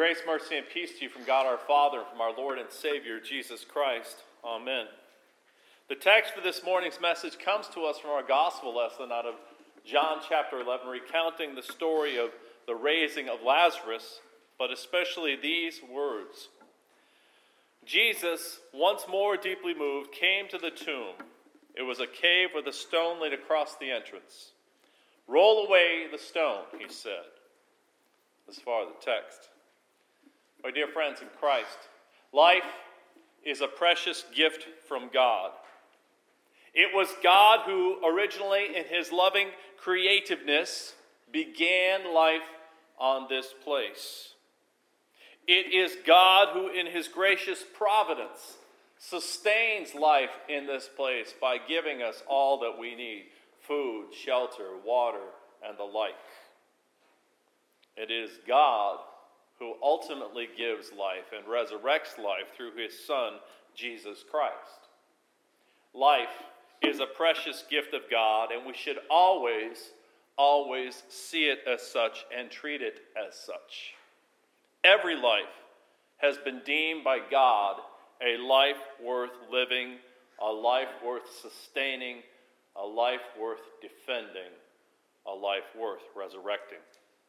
Grace, mercy, and peace to you from God our Father and from our Lord and Savior, Jesus Christ. Amen. The text for this morning's message comes to us from our gospel lesson out of John chapter 11, recounting the story of the raising of Lazarus, but especially these words. Jesus, once more deeply moved, came to the tomb. It was a cave with a stone laid across the entrance. "Roll away the stone," he said. As far as the text. My dear friends in Christ, life is a precious gift from God. It was God who originally, in his loving creativeness, began life on this place. It is God who, in his gracious providence, sustains life in this place by giving us all that we need: food, shelter, water, and the like. It is God who ultimately gives life and resurrects life through his Son, Jesus Christ. Life is a precious gift of God, and we should always see it as such and treat it as such. Every life has been deemed by God a life worth living, a life worth sustaining, a life worth defending, a life worth resurrecting.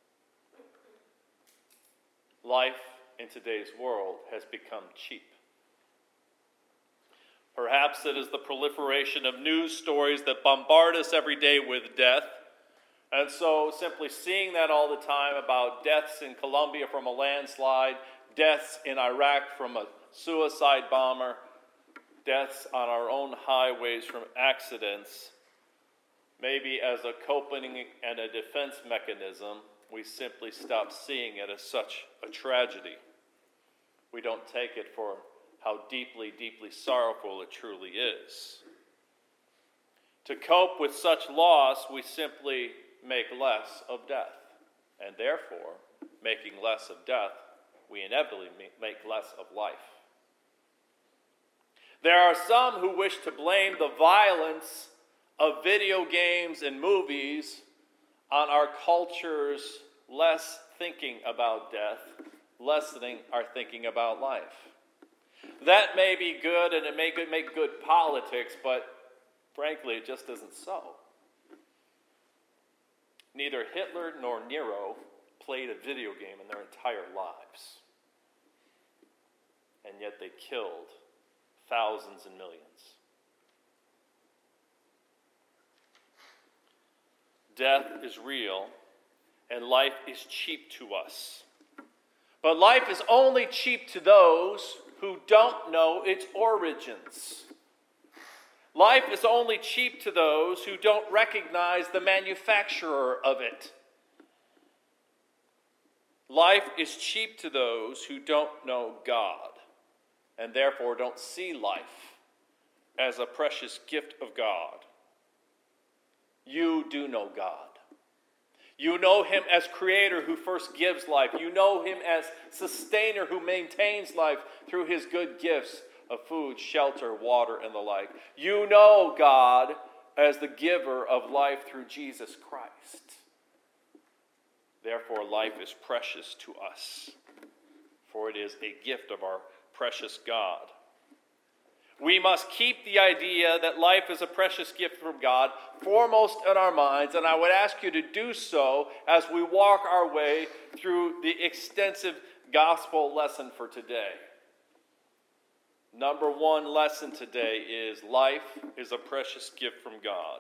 Life in today's world has become cheap. Perhaps it is the proliferation of news stories that bombard us every day with death. And so simply seeing that all the time about deaths in Colombia from a landslide, deaths in Iraq from a suicide bomber, deaths on our own highways from accidents, maybe as a coping and a defense mechanism, we simply stop seeing it as such a tragedy. We don't take it for how deeply, deeply sorrowful it truly is. To cope with such loss, we simply make less of death. And therefore, making less of death, we inevitably make less of life. There are some who wish to blame the violence of video games and movies on our culture's less thinking about death, lessening our thinking about life. That may be good and it may make good politics, but frankly, it just isn't so. Neither Hitler nor Nero played a video game in their entire lives. And yet they killed thousands and millions. Death is real, and life is cheap to us. But life is only cheap to those who don't know its origins. Life is only cheap to those who don't recognize the manufacturer of it. Life is cheap to those who don't know God, and therefore don't see life as a precious gift of God. You do know God. You know him as creator who first gives life. You know him as sustainer who maintains life through his good gifts of food, shelter, water, and the like. You know God as the giver of life through Jesus Christ. Therefore, life is precious to us, for it is a gift of our precious God. We must keep the idea that life is a precious gift from God foremost in our minds, and I would ask you to do so as we walk our way through the extensive gospel lesson for today. Number one lesson today is life is a precious gift from God.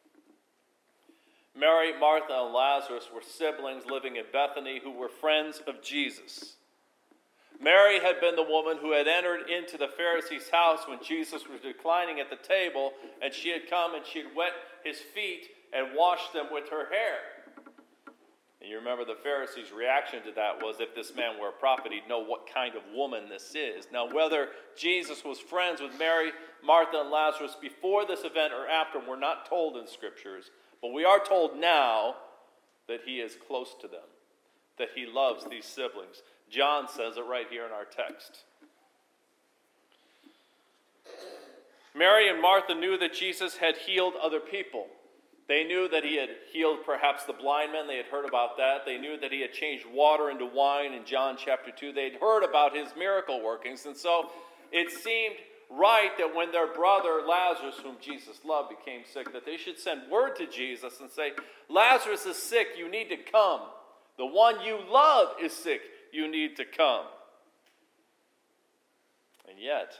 Mary, Martha, and Lazarus were siblings living in Bethany who were friends of Jesus. Mary had been the woman who had entered into the Pharisee's house when Jesus was reclining at the table, and she had come and she had wet his feet and washed them with her hair. And you remember the Pharisees' reaction to that was, if this man were a prophet, he'd know what kind of woman this is. Now, whether Jesus was friends with Mary, Martha, and Lazarus before this event or after, we're not told in Scriptures, but we are told now that he is close to them, that he loves these siblings. John says it right here in our text. Mary and Martha knew that Jesus had healed other people. They knew that he had healed perhaps the blind men. They had heard about that. They knew that he had changed water into wine in John chapter 2. They had heard about his miracle workings. And so it seemed right that when their brother Lazarus, whom Jesus loved, became sick, that they should send word to Jesus and say, Lazarus is sick, you need to come. The one you love is sick, you need to come. And yet,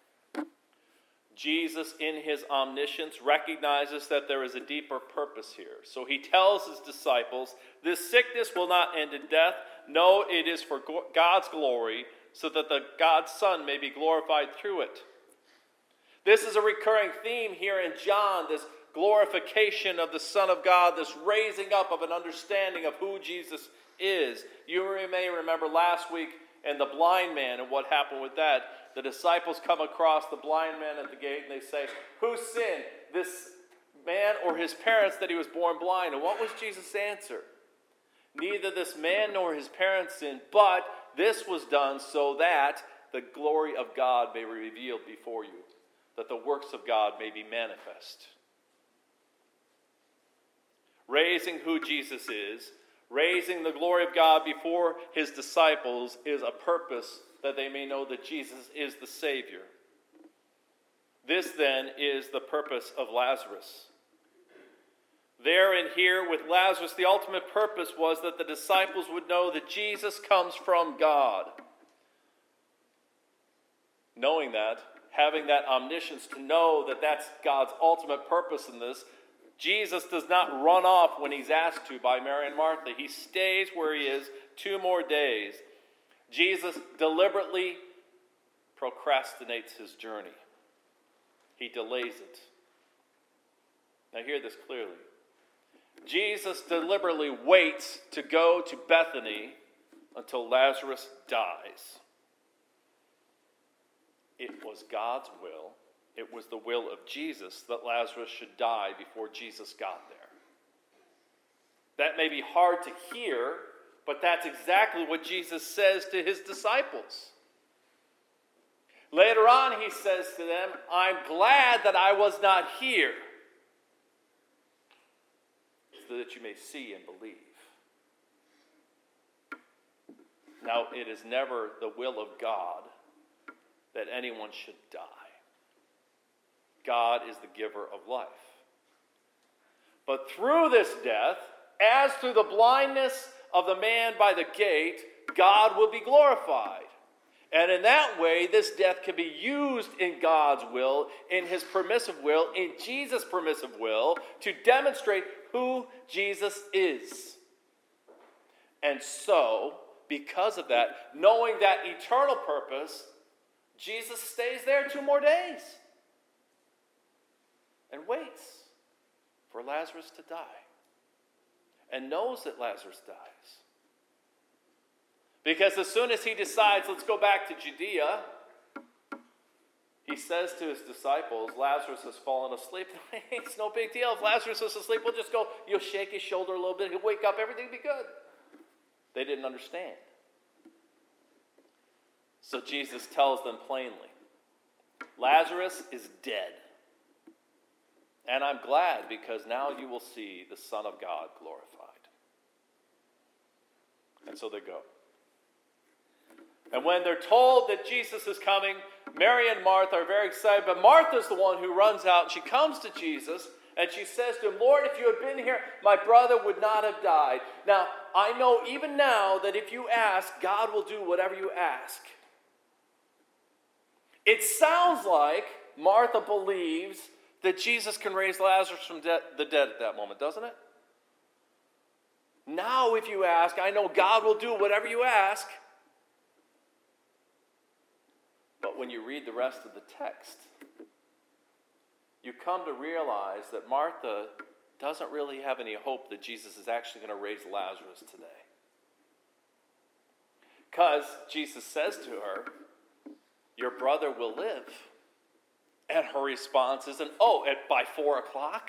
Jesus, in his omniscience, recognizes that there is a deeper purpose here. So he tells his disciples, this sickness will not end in death. No, it is for God's glory, so that God's Son may be glorified through it. This is a recurring theme here in John, this glorification of the Son of God, this raising up of an understanding of who Jesus is. You may remember last week and the blind man and what happened with that. The disciples come across the blind man at the gate and they say, who sinned, this man or his parents, that he was born blind? And what was Jesus' answer? Neither this man nor his parents sinned, but this was done so that the glory of God may be revealed before you, that the works of God may be manifest. Raising who Jesus is, raising the glory of God before his disciples is a purpose that they may know that Jesus is the Savior. This then is the purpose of Lazarus. There and here with Lazarus, the ultimate purpose was that the disciples would know that Jesus comes from God. Knowing that, having that omniscience to know that that's God's ultimate purpose in this, Jesus does not run off when he's asked to by Mary and Martha. He stays where he is 2 more days. Jesus deliberately procrastinates his journey. He delays it. Now hear this clearly. Jesus deliberately waits to go to Bethany until Lazarus dies. It was God's will. It was the will of Jesus that Lazarus should die before Jesus got there. That may be hard to hear, but that's exactly what Jesus says to his disciples. Later on, he says to them, I'm glad that I was not here, so that you may see and believe. Now, it is never the will of God that anyone should die. God is the giver of life. But through this death, as through the blindness of the man by the gate, God will be glorified. And in that way, this death can be used in God's will, in his permissive will, in Jesus' permissive will, to demonstrate who Jesus is. And so, because of that, knowing that eternal purpose, Jesus stays there 2 more days and waits for Lazarus to die and knows that Lazarus dies. Because as soon as he decides, let's go back to Judea, he says to his disciples, Lazarus has fallen asleep. It's no big deal. If Lazarus is asleep, we'll just go, you'll shake his shoulder a little bit, he'll wake up, everything will be good. They didn't understand. So Jesus tells them plainly, Lazarus is dead. And I'm glad, because now you will see the Son of God glorified. And so they go. And when they're told that Jesus is coming, Mary and Martha are very excited. But Martha's the one who runs out. She comes to Jesus and she says to him, Lord, if you had been here, my brother would not have died. Now, I know even now that if you ask, God will do whatever you ask. It sounds like Martha believes that Jesus can raise Lazarus from the dead at that moment, doesn't it? Now, if you ask, I know God will do whatever you ask. But when you read the rest of the text, you come to realize that Martha doesn't really have any hope that Jesus is actually going to raise Lazarus today. Because Jesus says to her, your brother will live. And her response isn't, by 4 o'clock?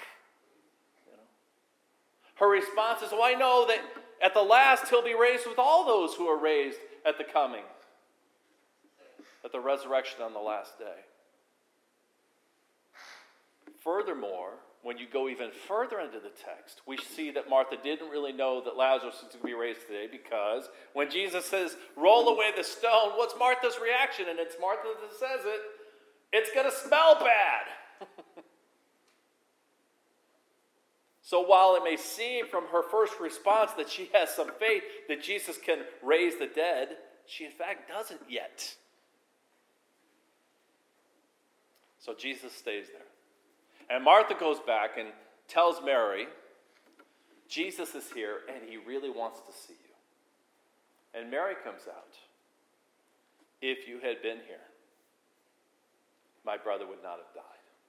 Her response is, I know that at the last he'll be raised with all those who are raised at the coming, at the resurrection on the last day. Furthermore, when you go even further into the text, we see that Martha didn't really know that Lazarus was going to be raised today, because when Jesus says, roll away the stone, what's Martha's reaction? And it's Martha that says it. It's going to smell bad. So while it may seem from her first response that she has some faith that Jesus can raise the dead, she in fact doesn't yet. So Jesus stays there. And Martha goes back and tells Mary, Jesus is here and he really wants to see you. And Mary comes out. If you had been here, my brother would not have died.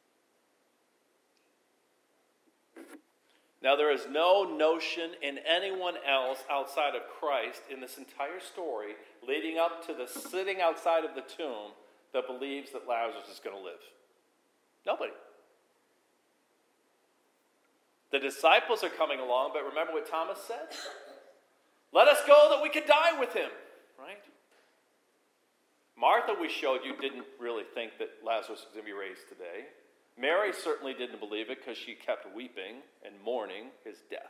Now, there is no notion in anyone else outside of Christ in this entire story leading up to the sitting outside of the tomb that believes that Lazarus is going to live. Nobody. The disciples are coming along, but remember what Thomas said? Let us go that we could die with him, right? Martha, we showed you, didn't really think that Lazarus was going to be raised today. Mary certainly didn't believe it because she kept weeping and mourning his death.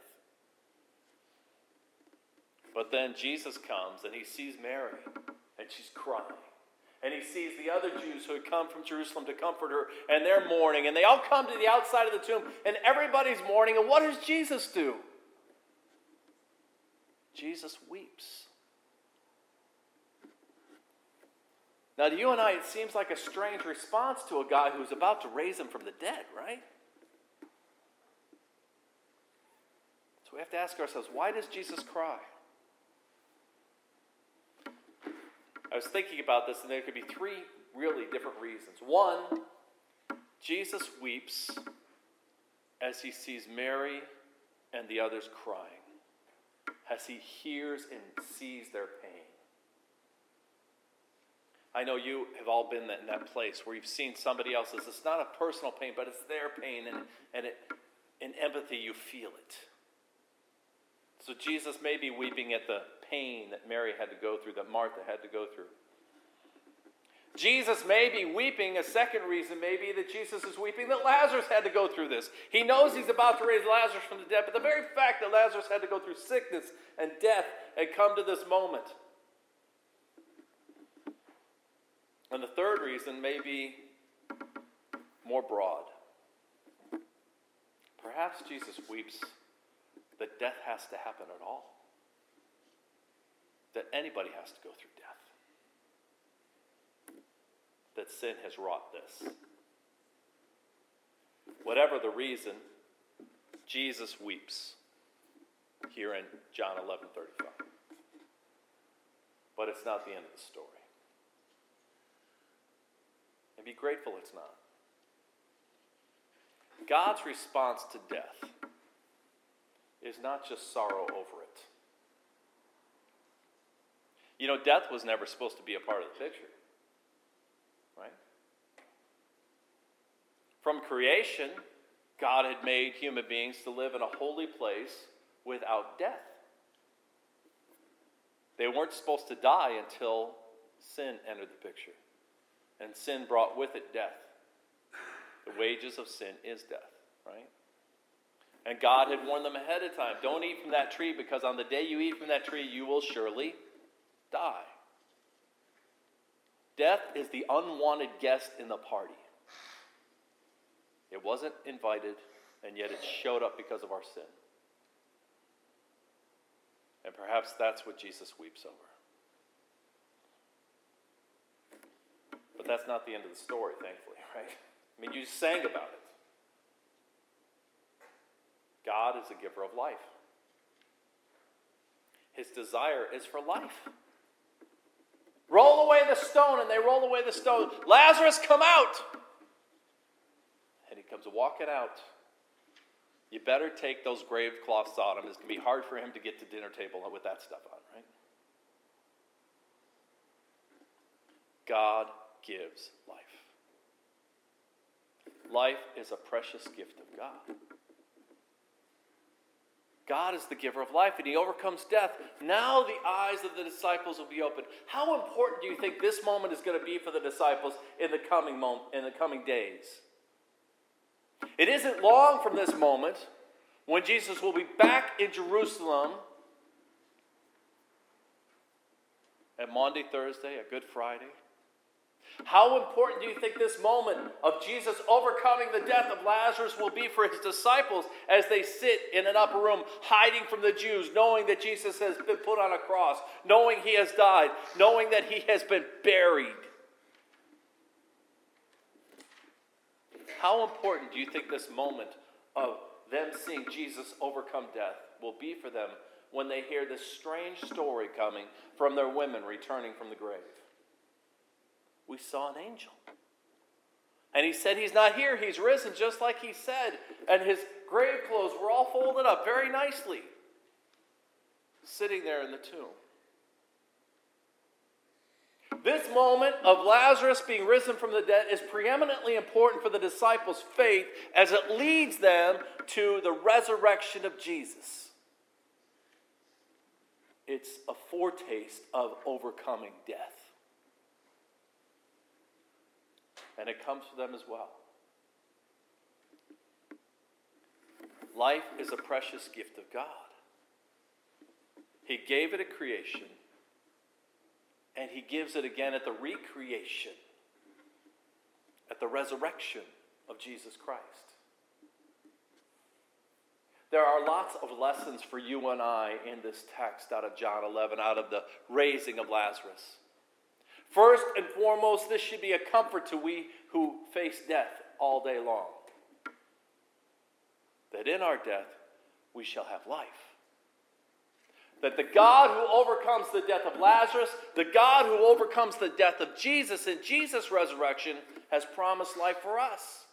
But then Jesus comes and he sees Mary and she's crying. And he sees the other Jews who had come from Jerusalem to comfort her, and they're mourning. And they all come to the outside of the tomb, and everybody's mourning. And what does Jesus do? Jesus weeps. Now, to you and I, it seems like a strange response to a guy who's about to raise him from the dead, right? So we have to ask ourselves, why does Jesus cry? I was thinking about this, and there could be three really different reasons. One, Jesus weeps as he sees Mary and the others crying, as he hears and sees their pain. I know you have all been in that place where you've seen somebody else's. It's not a personal pain, but it's their pain, and in empathy you feel it. So Jesus may be weeping at the pain that Mary had to go through, that Martha had to go through. Jesus may be weeping. A second reason may be that Jesus is weeping that Lazarus had to go through this. He knows he's about to raise Lazarus from the dead, but the very fact that Lazarus had to go through sickness and death had come to this moment. And the third reason may be more broad. Perhaps Jesus weeps that death has to happen at all. That anybody has to go through death. That sin has wrought this. Whatever the reason, Jesus weeps here in John 11:35. But it's not the end of the story. And be grateful it's not. God's response to death is not just sorrow over it. You know, death was never supposed to be a part of the picture. Right? From creation, God had made human beings to live in a holy place without death. They weren't supposed to die until sin entered the picture. And sin brought with it death. The wages of sin is death, right? And God had warned them ahead of time, don't eat from that tree, because on the day you eat from that tree, you will surely die. Death is the unwanted guest in the party. It wasn't invited, and yet it showed up because of our sin. And perhaps that's what Jesus weeps over. But that's not the end of the story, thankfully, right? I mean, you sang about it. God is a giver of life. His desire is for life. Roll away the stone, and they roll away the stone. Lazarus, come out! And he comes walking out. You better take those grave cloths on him. It's going to be hard for him to get to dinner table with that stuff on, right? God gives life. Life is a precious gift of God. God is the giver of life, and he overcomes death. Now the eyes of the disciples will be opened. How important do you think this moment is going to be for the disciples in the coming days? It isn't long from this moment when Jesus will be back in Jerusalem at Maundy Thursday, at Good Friday. How important do you think this moment of Jesus overcoming the death of Lazarus will be for his disciples as they sit in an upper room, hiding from the Jews, knowing that Jesus has been put on a cross, knowing he has died, knowing that he has been buried? How important do you think this moment of them seeing Jesus overcome death will be for them when they hear this strange story coming from their women returning from the grave? We saw an angel. And he said he's not here, he's risen, just like he said. And his grave clothes were all folded up very nicely, sitting there in the tomb. This moment of Lazarus being risen from the dead is preeminently important for the disciples' faith as it leads them to the resurrection of Jesus. It's a foretaste of overcoming death. And it comes to them as well. Life is a precious gift of God. He gave it at creation, and he gives it again at the recreation, at the resurrection of Jesus Christ. There are lots of lessons for you and I in this text out of John 11, out of the raising of Lazarus. First and foremost, this should be a comfort to we who face death all day long. That in our death, we shall have life. That the God who overcomes the death of Lazarus, the God who overcomes the death of Jesus in Jesus' resurrection, has promised life for us.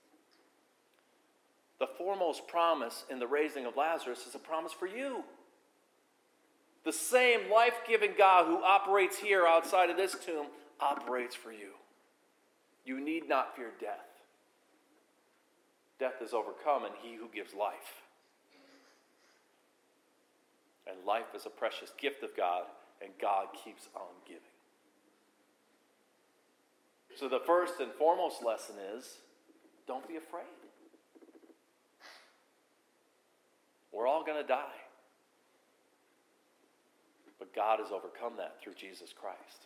The foremost promise in the raising of Lazarus is a promise for you. The same life-giving God who operates here outside of this tomb operates for you. You need not fear death. Death is overcome in he who gives life. And life is a precious gift of God, and God keeps on giving. So the first and foremost lesson is, don't be afraid. We're all going to die. But God has overcome that through Jesus Christ.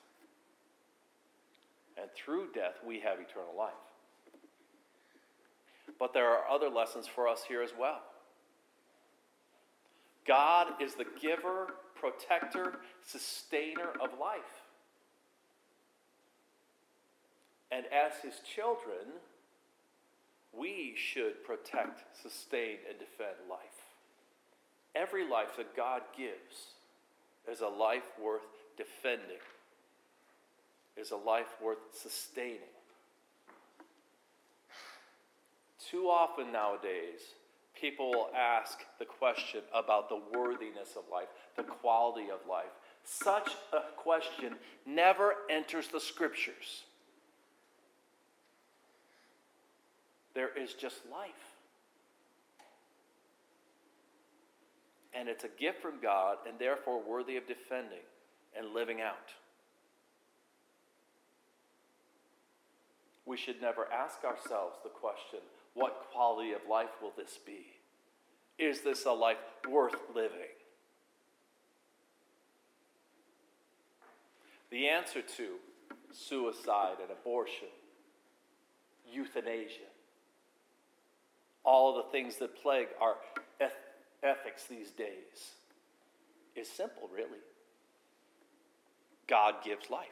And through death, we have eternal life. But there are other lessons for us here as well. God is the giver, protector, sustainer of life. And as his children, we should protect, sustain, and defend life. Every life that God gives is a life worth defending, is a life worth sustaining. Too often nowadays, people will ask the question about the worthiness of life, the quality of life. Such a question never enters the scriptures. There is just life. And it's a gift from God, and therefore worthy of defending and living out. We should never ask ourselves the question, what quality of life will this be? Is this a life worth living? The answer to suicide and abortion, euthanasia, all of the things that plague our ethics these days is simple, really. God gives life.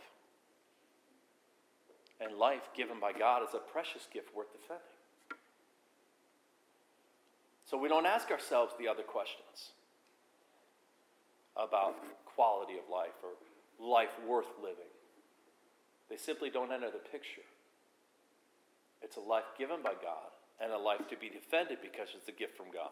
And life given by God is a precious gift worth defending. So we don't ask ourselves the other questions about quality of life or life worth living. They simply don't enter the picture. It's a life given by God and a life to be defended because it's a gift from God.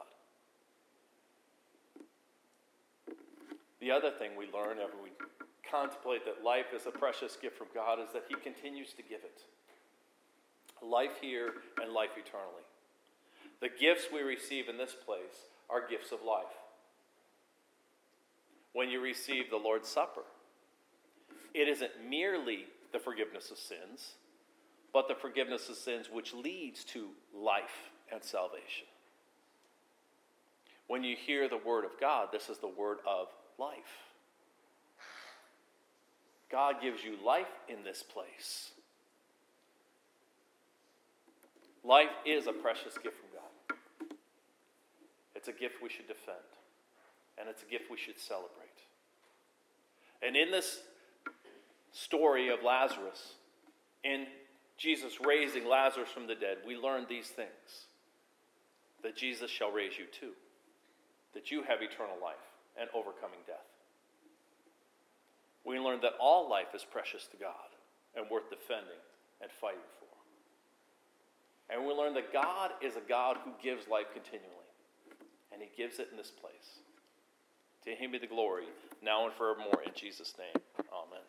The other thing we learn after we contemplate that life is a precious gift from God is that he continues to give it. Life here and life eternally. The gifts we receive in this place are gifts of life. When you receive the Lord's Supper, it isn't merely the forgiveness of sins, but the forgiveness of sins which leads to life and salvation. When you hear the word of God, this is the word of life. God gives you life in this place. Life is a precious gift from God. It's a gift we should defend. And it's a gift we should celebrate. And in this story of Lazarus, in Jesus raising Lazarus from the dead, we learn these things. That Jesus shall raise you too. That you have eternal life and overcoming death. We learn that all life is precious to God and worth defending and fighting for. And we learn that God is a God who gives life continually. And he gives it in this place. To him be the glory, now and forevermore, in Jesus' name. Amen.